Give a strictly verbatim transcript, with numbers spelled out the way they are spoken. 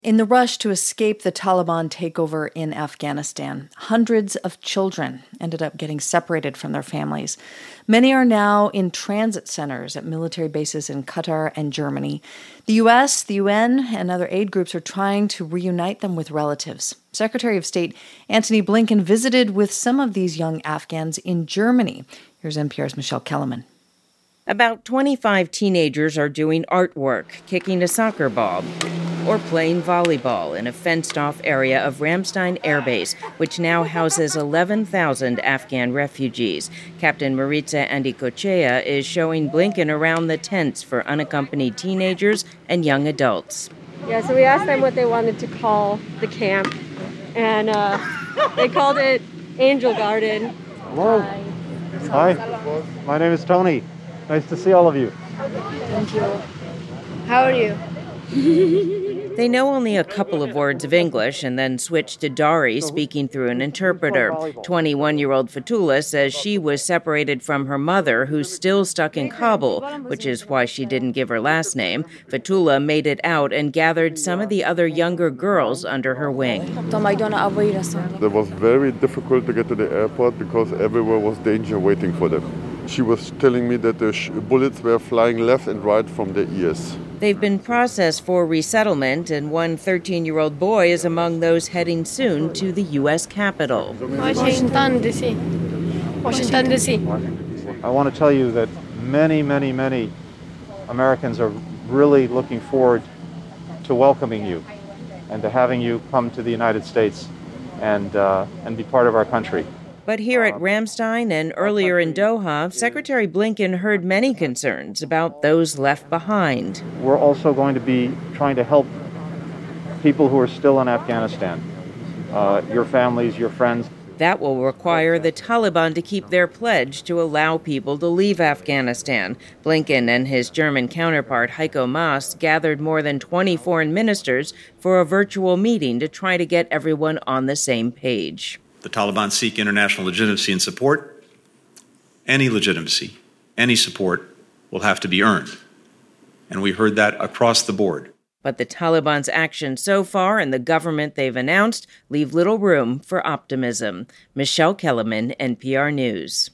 In the rush to escape the Taliban takeover in Afghanistan, hundreds of children ended up getting separated from their families. Many are now in transit centers at military bases in Qatar and Germany. The U S, the U N, and other aid groups are trying to reunite them with relatives. Secretary of State Antony Blinken visited with some of these young Afghans in Germany. Here's N P R's Michelle Kellerman. About twenty-five teenagers are doing artwork, kicking a soccer ball, or playing volleyball in a fenced-off area of Ramstein Air Base, which now houses eleven thousand Afghan refugees. Captain Maritza Andikochea is showing Blinken around the tents for unaccompanied teenagers and young adults. Yeah, so we asked them what they wanted to call the camp, and uh, they called it Angel Garden. Hello. Hi. Hi. My name is Tony. Nice to see all of you. Thank you. How are you? They know only a couple of words of English and then switch to Dari, speaking through an interpreter. twenty-one-year-old Fatullah says she was separated from her mother, who's still stuck in Kabul, which is why she didn't give her last name. Fatullah made it out and gathered some of the other younger girls under her wing. It was very difficult to get to the airport because everywhere was danger waiting for them. She was telling me that the sh- bullets were flying left and right from their ears. They've been processed for resettlement, and one thirteen-year-old boy is among those heading soon to the U S Capitol. Washington, D C Washington, D C I want to tell you that many, many, many Americans are really looking forward to welcoming you and to having you come to the United States and uh, and be part of our country. But here at Ramstein and earlier in Doha, Secretary Blinken heard many concerns about those left behind. We're also going to be trying to help people who are still in Afghanistan, uh, your families, your friends. That will require the Taliban to keep their pledge to allow people to leave Afghanistan. Blinken and his German counterpart, Heiko Maas, gathered more than twenty foreign ministers for a virtual meeting to try to get everyone on the same page. The Taliban seek international legitimacy and support. Any legitimacy, any support will have to be earned. And we heard that across the board. But the Taliban's actions so far and the government they've announced leave little room for optimism. Michelle Kellerman, N P R News.